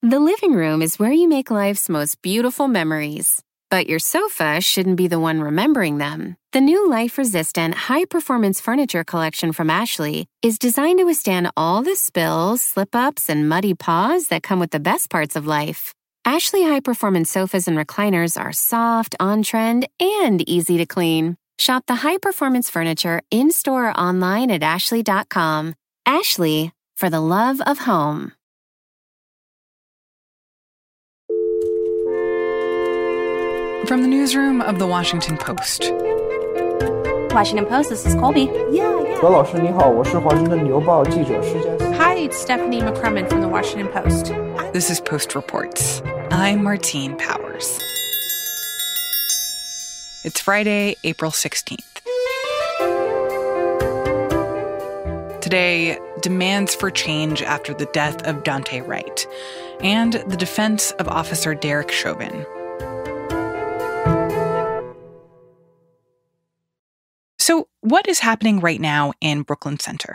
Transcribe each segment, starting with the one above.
The living room is where you make life's most beautiful memories. But your sofa shouldn't be the one remembering them. The new life-resistant, high-performance furniture collection from Ashley is designed to withstand all the spills, slip-ups, and muddy paws that come with the best parts of life. Ashley high-performance sofas and recliners are soft, on-trend, and easy to clean. Shop the high-performance furniture in-store or online at ashley.com. Ashley, for the love of home. From the newsroom of The Washington Post. Washington Post, this is Colby. 何老师你好，我是华盛顿邮报记者施佳。 Hi, it's Stephanie McCrumman from The Washington Post. This is Post Reports. I'm Martine Powers. It's Friday, April 16th. Today, demands for change after the death of Daunte Wright and the defense of Officer Derek Chauvin. So, what is happening right now in Brooklyn Center?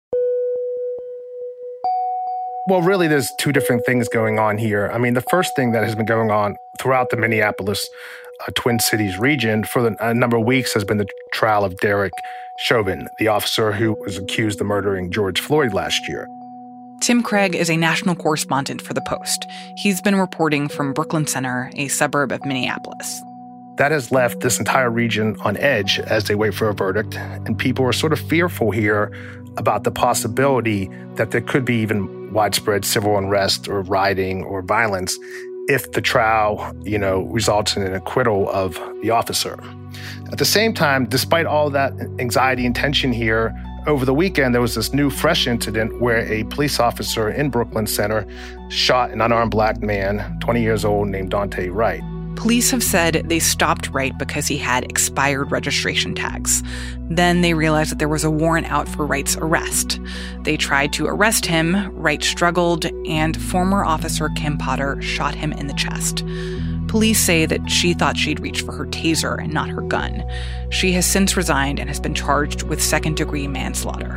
Well, really, there's two different things going on here. I mean, the first thing that has been going on throughout the Minneapolis Twin Cities region for a number of weeks has been the trial of Derek Chauvin, the officer who was accused of murdering George Floyd last year. Tim Craig is a national correspondent for The Post. He's been reporting from Brooklyn Center, a suburb of Minneapolis. That has left this entire region on edge as they wait for a verdict, and people are sort of fearful here about the possibility that there could be even widespread civil unrest or rioting or violence if the trial, results in an acquittal of the officer. At the same time, despite all that anxiety and tension here, over the weekend, there was this new fresh incident where a police officer in Brooklyn Center shot an unarmed black man, 20 years old, named Daunte Wright. Police have said they stopped Wright because he had expired registration tags. Then they realized that there was a warrant out for Wright's arrest. They tried to arrest him, Wright struggled, and former officer Kim Potter shot him in the chest. Police say that she thought she'd reached for her taser and not her gun. She has since resigned and has been charged with second-degree manslaughter.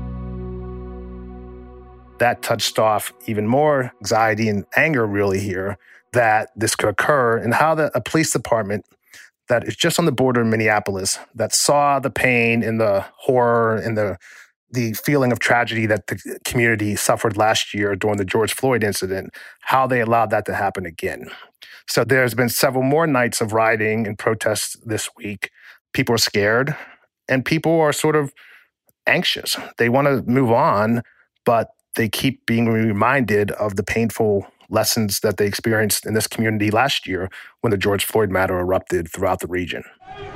That touched off even more anxiety and anger really here that this could occur, and how a police department that is just on the border of Minneapolis, that saw the pain and the horror and the feeling of tragedy that the community suffered last year during the George Floyd incident, how they allowed that to happen again. So there's been several more nights of rioting and protests this week. People are scared, and people are sort of anxious. They want to move on, but they keep being reminded of the painful lessons that they experienced in this community last year when the George Floyd matter erupted throughout the region.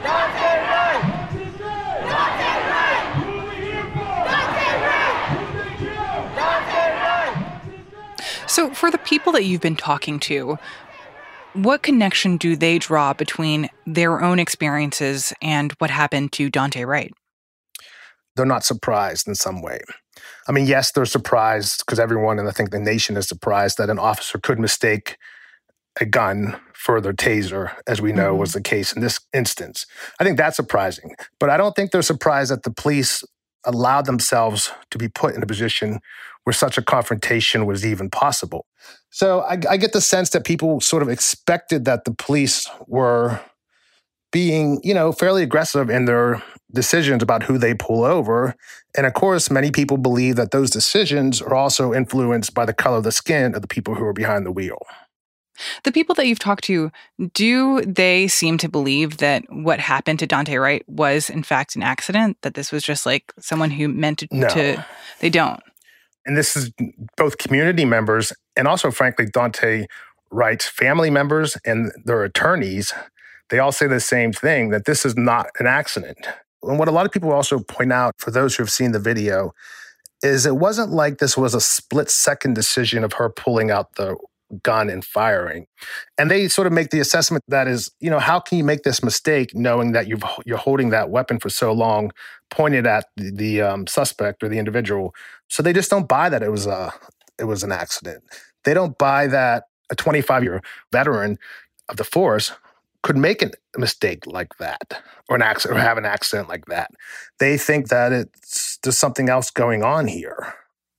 So for the people that you've been talking to, what connection do they draw between their own experiences and what happened to Daunte Wright? They're not surprised in some way. I mean, yes, they're surprised because everyone, and I think the nation is surprised that an officer could mistake a gun for their taser, as we know was the case in this instance. I think that's surprising. But I don't think they're surprised that the police allowed themselves to be put in a position where such a confrontation was even possible. So I get the sense that people sort of expected that the police were being, fairly aggressive in their decisions about who they pull over. And of course, many people believe that those decisions are also influenced by the color of the skin of the people who are behind the wheel. The people that you've talked to, do they seem to believe that what happened to Daunte Wright was in fact an accident? That this was just like someone who meant to... No. They don't. And this is both community members and also, frankly, Daunte Wright's family members and their attorneys. They all say the same thing, that this is not an accident. And what a lot of people also point out, for those who have seen the video, is it wasn't like this was a split-second decision of her pulling out the gun and firing. And they sort of make the assessment that is, how can you make this mistake knowing that you're holding that weapon for so long pointed at the suspect or the individual? So they just don't buy that it was an accident. They don't buy that a 25-year veteran of the force could make a mistake like that or have an accident like that. They think that there's something else going on here.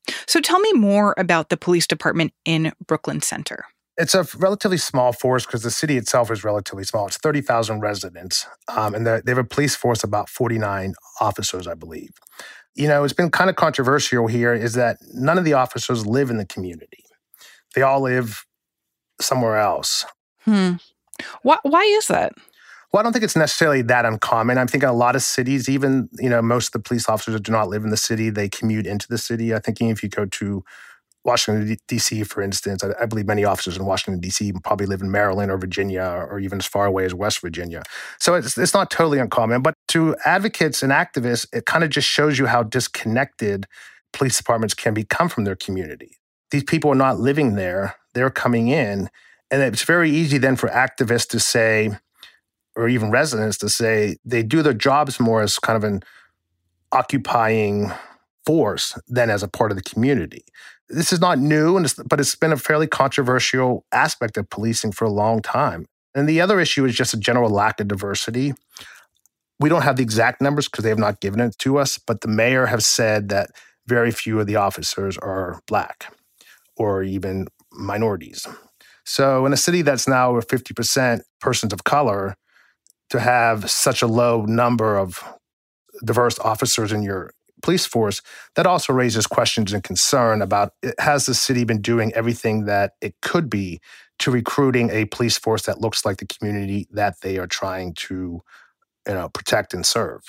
So tell me more about the police department in Brooklyn Center. It's a relatively small force because the city itself is relatively small. It's 30,000 residents, and they have a police force of about 49 officers, I believe. It's been kind of controversial here is that none of the officers live in the community. They all live somewhere else. Why is that? Well, I don't think it's necessarily that uncommon. I think in a lot of cities, even, most of the police officers do not live in the city. They commute into the city. I think if you go to Washington, D.C., for instance, I believe many officers in Washington, D.C. probably live in Maryland or Virginia or even as far away as West Virginia. So it's not totally uncommon. But to advocates and activists, it kind of just shows you how disconnected police departments can become from their community. These people are not living there. They're coming in. And it's very easy then for activists to say, or even residents to say, they do their jobs more as kind of an occupying force than as a part of the community. This is not new, but it's been a fairly controversial aspect of policing for a long time. And the other issue is just a general lack of diversity. We don't have the exact numbers because they have not given it to us, but the mayor has said that very few of the officers are Black or even minorities. So in a city that's now 50% persons of color, to have such a low number of diverse officers in your police force, that also raises questions and concern about, has the city been doing everything that it could be to recruiting a police force that looks like the community that they are trying to, protect and serve?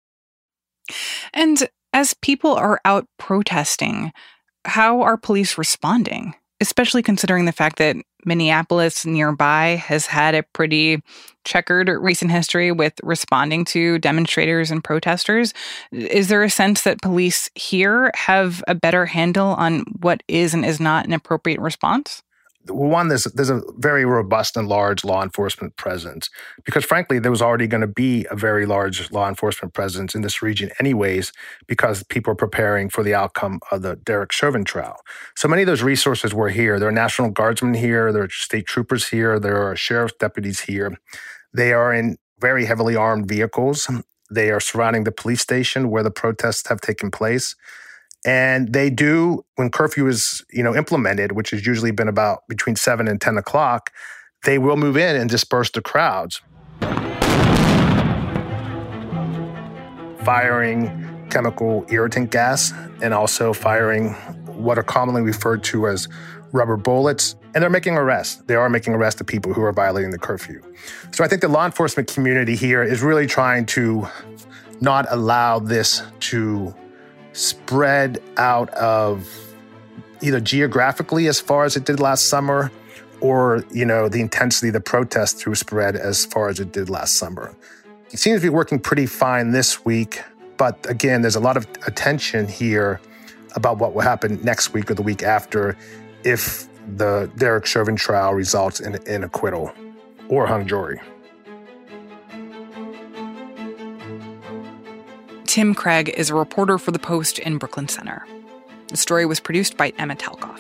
And as people are out protesting, how are police responding? Especially considering the fact that Minneapolis nearby has had a pretty checkered recent history with responding to demonstrators and protesters. Is there a sense that police here have a better handle on what is and is not an appropriate response? Well, one, there's a very robust and large law enforcement presence because, frankly, there was already going to be a very large law enforcement presence in this region anyways because people are preparing for the outcome of the Derek Chauvin trial. So many of those resources were here. There are National Guardsmen here. There are state troopers here. There are sheriff's deputies here. They are in very heavily armed vehicles. They are surrounding the police station where the protests have taken place. And they do, when curfew is, implemented, which has usually been about between 7 and 10 o'clock, they will move in and disperse the crowds. Firing chemical irritant gas and also firing what are commonly referred to as rubber bullets. And they're making arrests. They are making arrests of people who are violating the curfew. So I think the law enforcement community here is really trying to not allow this to spread out of either geographically as far as it did last summer or, the intensity of the protest through spread as far as it did last summer. It seems to be working pretty fine this week, but again, there's a lot of attention here about what will happen next week or the week after if the Derek Chauvin trial results in acquittal or hung jury. Tim Craig is a reporter for The Post in Brooklyn Center. The story was produced by Emma Talkoff.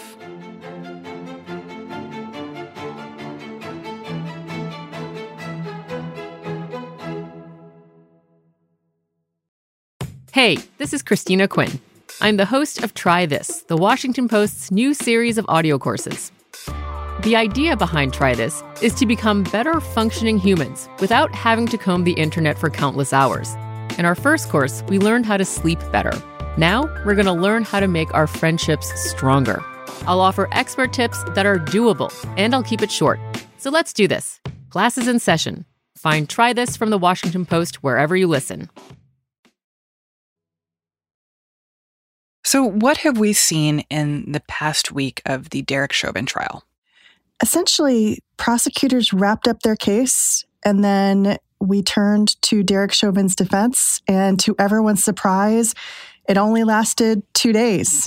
Hey, this is Christina Quinn. I'm the host of Try This, the Washington Post's new series of audio courses. The idea behind Try This is to become better functioning humans without having to comb the internet for countless hours. In our first course, we learned how to sleep better. Now, we're going to learn how to make our friendships stronger. I'll offer expert tips that are doable, and I'll keep it short. So let's do this. Class is in session. Find Try This from the Washington Post wherever you listen. So what have we seen in the past week of the Derek Chauvin trial? Essentially, prosecutors wrapped up their case, and then we turned to Derek Chauvin's defense, and to everyone's surprise, it only lasted 2 days.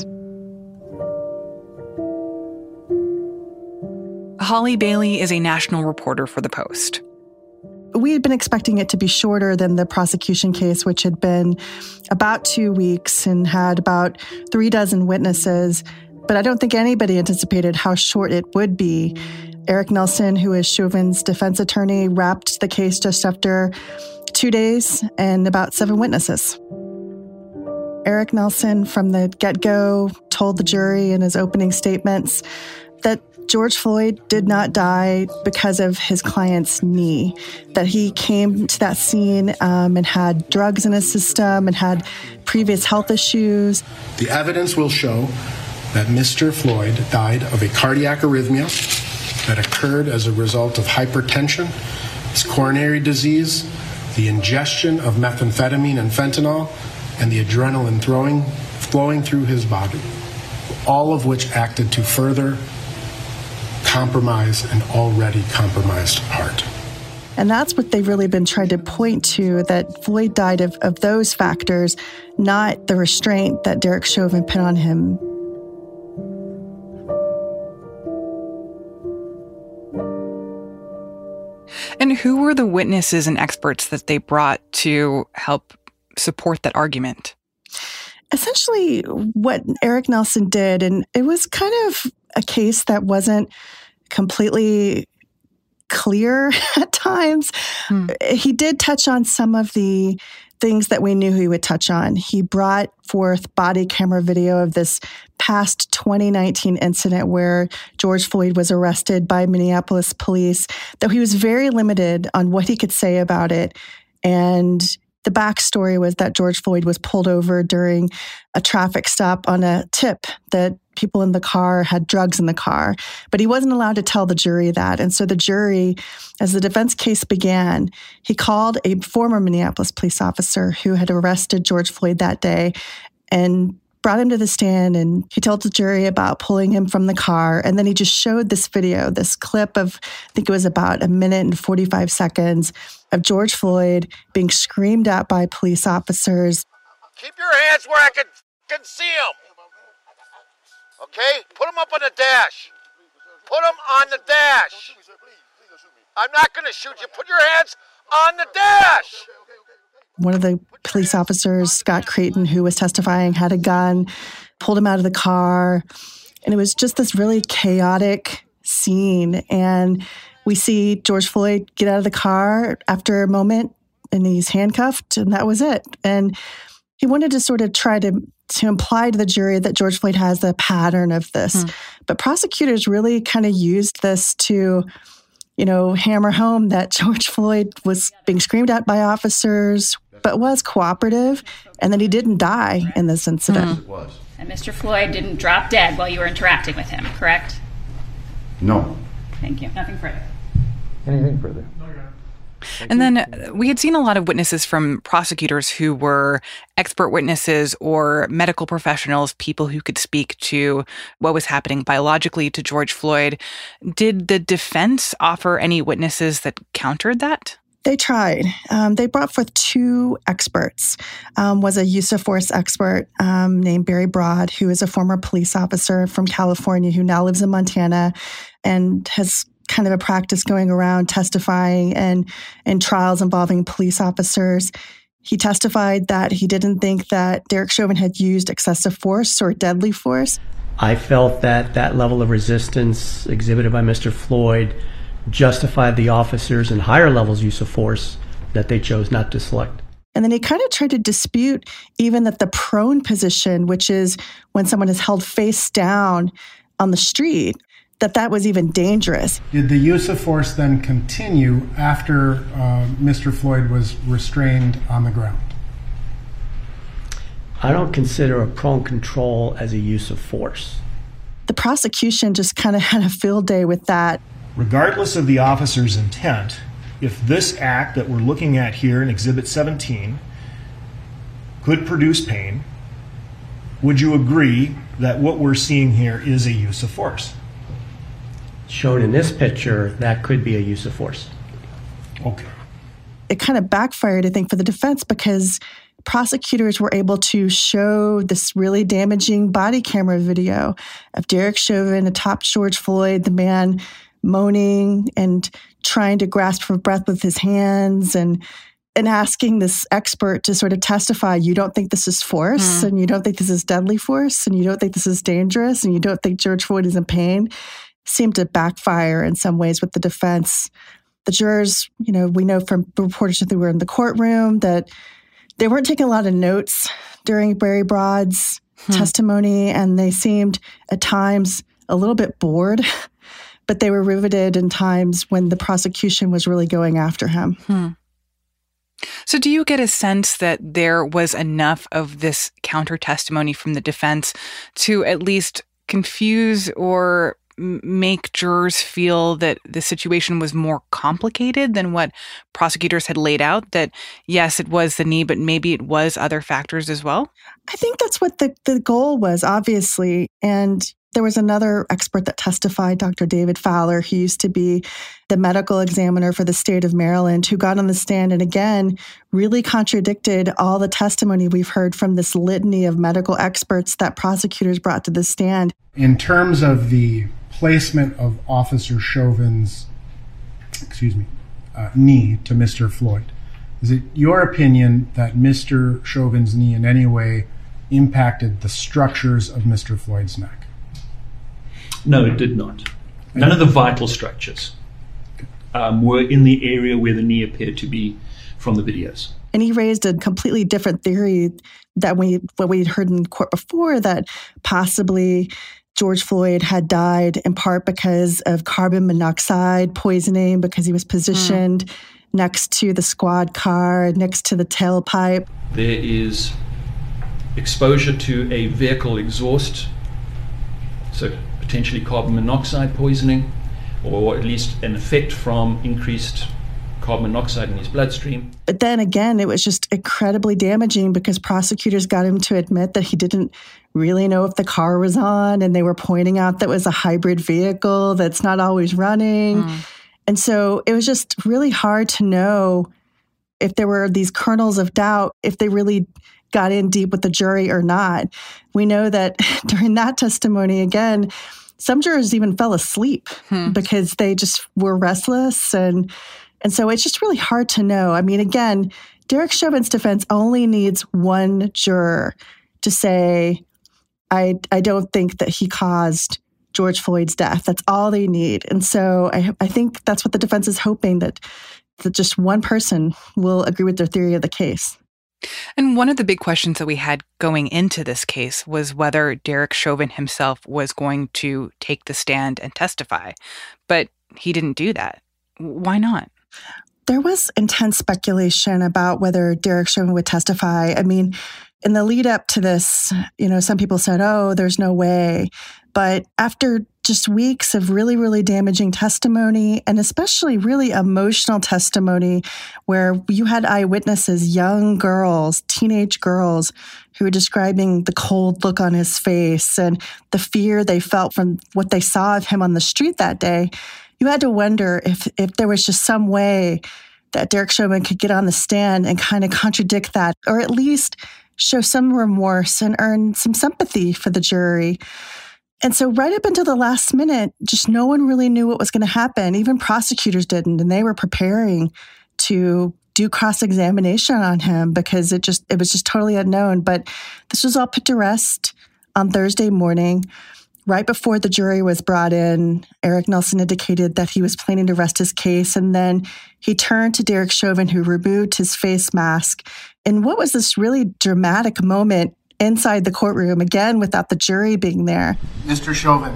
Holly Bailey is a national reporter for The Post. We had been expecting it to be shorter than the prosecution case, which had been about 2 weeks and had about 36 witnesses. But I don't think anybody anticipated how short it would be. Eric Nelson, who is Chauvin's defense attorney, wrapped the case just after 2 days and about 7 witnesses. Eric Nelson, from the get-go, told the jury in his opening statements that George Floyd did not die because of his client's knee, that he came to that scene and had drugs in his system and had previous health issues. The evidence will show that Mr. Floyd died of a cardiac arrhythmia that occurred as a result of hypertension, his coronary disease, the ingestion of methamphetamine and fentanyl, and the adrenaline flowing through his body, all of which acted to further compromise an already compromised heart. And that's what they've really been trying to point to, that Floyd died of those factors, not the restraint that Derek Chauvin put on him. And who were the witnesses and experts that they brought to help support that argument? Essentially, what Eric Nelson did, and it was kind of a case that wasn't completely clear at times. He did touch on some of the things that we knew he would touch on. He brought forth body camera video of this past 2019 incident where George Floyd was arrested by Minneapolis police, though he was very limited on what he could say about it. And the backstory was that George Floyd was pulled over during a traffic stop on a tip that people in the car had drugs in the car. But he wasn't allowed to tell the jury that. And so the jury, as the defense case began, he called a former Minneapolis police officer who had arrested George Floyd that day and brought him to the stand, and he told the jury about pulling him from the car. And then he just showed this video, this clip of, I think it was about 1 minute and 45 seconds of George Floyd being screamed at by police officers. Keep your hands where I can see them. Okay? Put them up on the dash. Put them on the dash. I'm not going to shoot you. Put your hands on the dash. One of the police officers, Scott Creighton, who was testifying, had a gun, pulled him out of the car. And it was just this really chaotic scene. And we see George Floyd get out of the car after a moment, and he's handcuffed, and that was it. And he wanted to sort of try to imply to the jury that George Floyd has a pattern of this. But prosecutors really kind of used this to, hammer home that George Floyd was being screamed at by officers, but was cooperative, and that he didn't die in this incident. And Mr. Floyd didn't drop dead while you were interacting with him, correct? No. Thank you. Nothing further. Anything further? And then we had seen a lot of witnesses from prosecutors who were expert witnesses or medical professionals, people who could speak to what was happening biologically to George Floyd. Did the defense offer any witnesses that countered that? They tried. They brought forth 2 experts. Was a use of force expert named Barry Broad, who is a former police officer from California who now lives in Montana and has kind of a practice going around testifying and in trials involving police officers. He testified that he didn't think that Derek Chauvin had used excessive force or deadly force. I felt that that level of resistance exhibited by Mr. Floyd justified the officers and higher levels use of force that they chose not to select. And then he kind of tried to dispute even that the prone position, which is when someone is held face down on the street, that was even dangerous. Did the use of force then continue after Mr. Floyd was restrained on the ground? I don't consider a prone control as a use of force. The prosecution just kind of had a field day with that. Regardless of the officer's intent, if this act that we're looking at here in Exhibit 17 could produce pain, would you agree that what we're seeing here is a use of force? Shown in this picture, that could be a use of force. Okay. It kind of backfired, I think, for the defense because prosecutors were able to show this really damaging body camera video of Derek Chauvin atop George Floyd, the man moaning and trying to grasp for breath with his hands and asking this expert to sort of testify, you don't think this is force and you don't think this is deadly force and you don't think this is dangerous and you don't think George Floyd is in pain, seemed to backfire in some ways with the defense. The jurors, we know from reporters who were in the courtroom that they weren't taking a lot of notes during Barry Broad's testimony, and they seemed at times a little bit bored, but they were riveted in times when the prosecution was really going after him. So do you get a sense that there was enough of this counter testimony from the defense to at least confuse or make jurors feel that the situation was more complicated than what prosecutors had laid out? That, yes, it was the knee, but maybe it was other factors as well? I think that's what the goal was, obviously. And there was another expert that testified, Dr. David Fowler, who used to be the medical examiner for the state of Maryland, who got on the stand and again really contradicted all the testimony we've heard from this litany of medical experts that prosecutors brought to the stand. In terms of the placement of Officer Chauvin's, knee to Mr. Floyd, is it your opinion that Mr. Chauvin's knee in any way impacted the structures of Mr. Floyd's neck? No, it did not. None of the vital structures were in the area where the knee appeared to be from the videos. And he raised a completely different theory that what we'd heard in court before, that possibly George Floyd had died in part because of carbon monoxide poisoning, because he was positioned next to the squad car, next to the tailpipe. There is exposure to a vehicle exhaust, so potentially carbon monoxide poisoning, or at least an effect from increased carbon monoxide in his bloodstream. But then again, it was just incredibly damaging because prosecutors got him to admit that he didn't really know if the car was on, and they were pointing out that it was a hybrid vehicle that's not always running. And so it was just really hard to know if there were these kernels of doubt, if they really got in deep with the jury or not. We know that during that testimony, again, some jurors even fell asleep because they just were restless. And so it's just really hard to know. I mean, again, Derek Chauvin's defense only needs one juror to say, I don't think that he caused George Floyd's death. That's all they need. And so I think that's what the defense is hoping, that just one person will agree with their theory of the case. And one of the big questions that we had going into this case was whether Derek Chauvin himself was going to take the stand and testify. But he didn't do that. Why not? There was intense speculation about whether Derek Chauvin would testify. I mean, in the lead up to this, some people said, oh, there's no way. But after just weeks of really, really damaging testimony, and especially really emotional testimony, where you had eyewitnesses, young girls, teenage girls, who were describing the cold look on his face and the fear they felt from what they saw of him on the street that day, you had to wonder if there was just some way that Derek Chauvin could get on the stand and kind of contradict that, or at least show some remorse and earn some sympathy for the jury. And so right up until the last minute, just no one really knew what was going to happen. Even prosecutors didn't, and they were preparing to do cross-examination on him because it was just totally unknown. But this was all put to rest on Thursday morning. Right before the jury was brought in, Eric Nelson indicated that he was planning to rest his case, and then he turned to Derek Chauvin, who removed his face mask. And what was this really dramatic moment inside the courtroom, again, without the jury being there? Mr. Chauvin,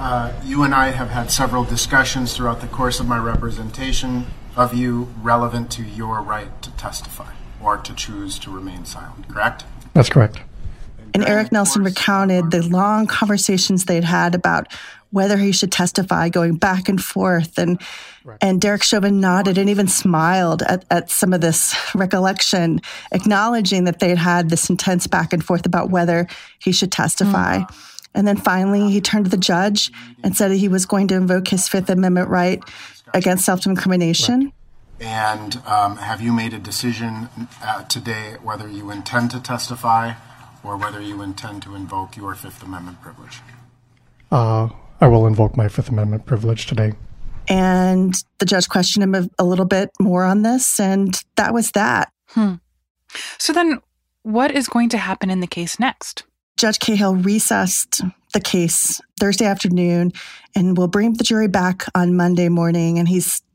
you and I have had several discussions throughout the course of my representation of you relevant to your right to testify or to choose to remain silent, correct? That's correct. And Eric Nelson recounted the long conversations they'd had about whether he should testify, going back and forth. And Derek Chauvin nodded and even smiled at some of this recollection, acknowledging that they'd had this intense back and forth about whether he should testify. And then finally, he turned to the judge and said he was going to invoke his Fifth Amendment right against self-incrimination. And have you made a decision today whether you intend to testify or whether you intend to invoke your Fifth Amendment privilege? I will invoke my Fifth Amendment privilege today. And the judge questioned him a little bit more on this, and that was that. So then what is going to happen in the case next? Judge Cahill recessed the case Thursday afternoon and will bring the jury back on Monday morning. And he's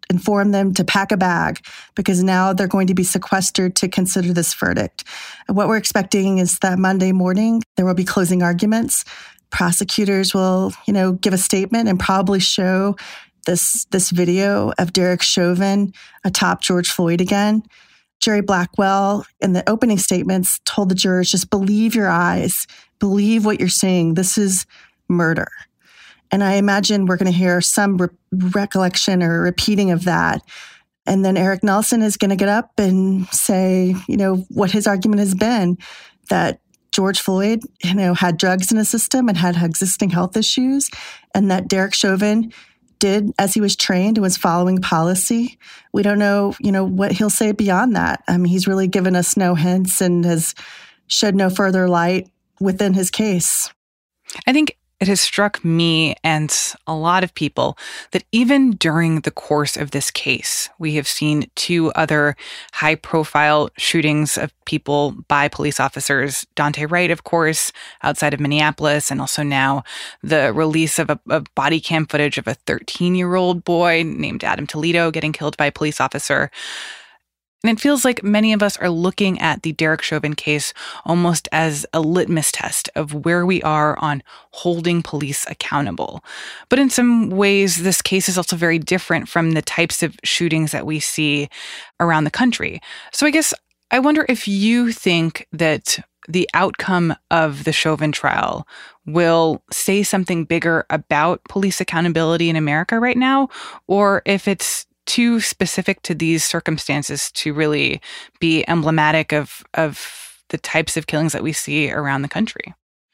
informed them to pack a bag because now they're going to be sequestered to consider this verdict. What we're expecting is that Monday morning, there will be closing arguments. Prosecutors will, give a statement and probably show this video of Derek Chauvin atop George Floyd again. Jerry Blackwell, in the opening statements, told the jurors, just believe your eyes, believe what you're seeing. This is murder. And I imagine we're going to hear some recollection or repeating of that. And then Eric Nelson is going to get up and say, what his argument has been, that George Floyd, had drugs in his system and had existing health issues, and that Derek Chauvin did as he was trained and was following policy. We don't know, what he'll say beyond that. I mean, he's really given us no hints and has shed no further light within his case. I think it has struck me and a lot of people that even during the course of this case, we have seen 2 other high-profile shootings of people by police officers. Daunte Wright, of course, outside of Minneapolis, and also now the release of a body cam footage of a 13-year-old boy named Adam Toledo getting killed by a police officer. And it feels like many of us are looking at the Derek Chauvin case almost as a litmus test of where we are on holding police accountable. But in some ways, this case is also very different from the types of shootings that we see around the country. So I guess I wonder if you think that the outcome of the Chauvin trial will say something bigger about police accountability in America right now, or if it's too specific to these circumstances to really be emblematic of the types of killings that we see around the country.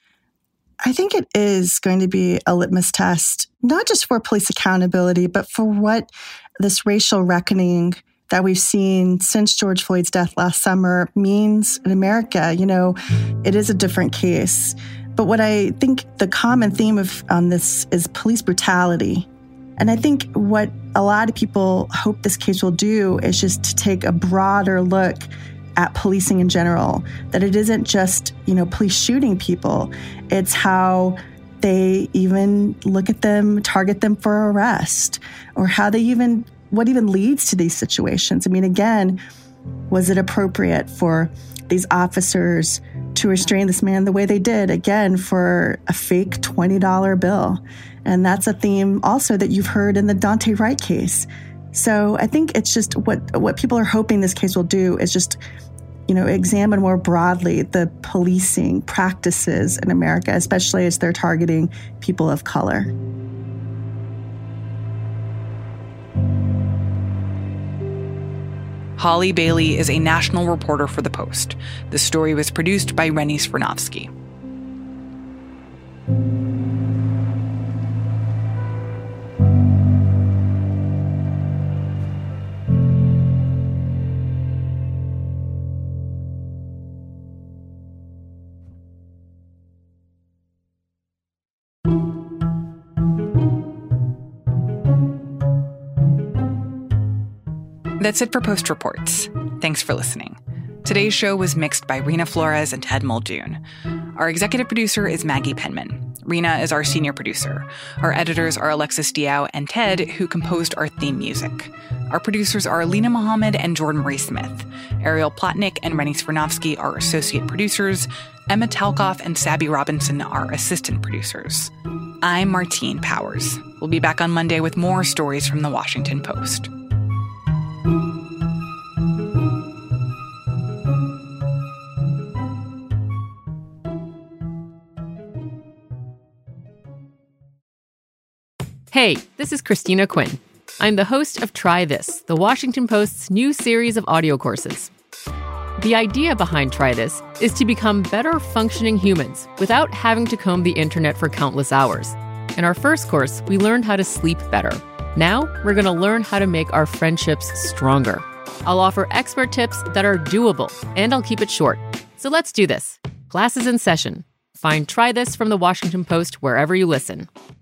I think it is going to be a litmus test, not just for police accountability, but for what this racial reckoning that we've seen since George Floyd's death last summer means in America. It is a different case. But what I think the common theme on this is police brutality. And I think what a lot of people hope this case will do is just to take a broader look at policing in general, that it isn't just, police shooting people. It's how they even look at them, target them for arrest, or what even leads to these situations. I mean, again, was it appropriate for these officers to restrain this man the way they did, again, for a fake $20 bill? And that's a theme also that you've heard in the Daunte Wright case. So I think it's just what people are hoping this case will do is just, examine more broadly the policing practices in America, especially as they're targeting people of color. Holly Bailey is a national reporter for The Post. The story was produced by Rennie Svirnovsky. That's it for Post Reports. Thanks for listening. Today's show was mixed by Rena Flores and Ted Muldoon. Our executive producer is Maggie Penman. Rena is our senior producer. Our editors are Alexis Diao and Ted, who composed our theme music. Our producers are Lena Mohammed and Jordan Ray Smith. Ariel Plotnick and Rennie Svirnovsky are associate producers. Emma Talkoff and Sabby Robinson are assistant producers. I'm Martine Powers. We'll be back on Monday with more stories from The Washington Post. Hey, this is Christina Quinn. I'm the host of Try This, The Washington Post's new series of audio courses. The idea behind Try This is to become better functioning humans without having to comb the internet for countless hours. In our first course, we learned how to sleep better. Now, we're going to learn how to make our friendships stronger. I'll offer expert tips that are doable, and I'll keep it short. So let's do this. Class is in session. Find Try This from The Washington Post wherever you listen.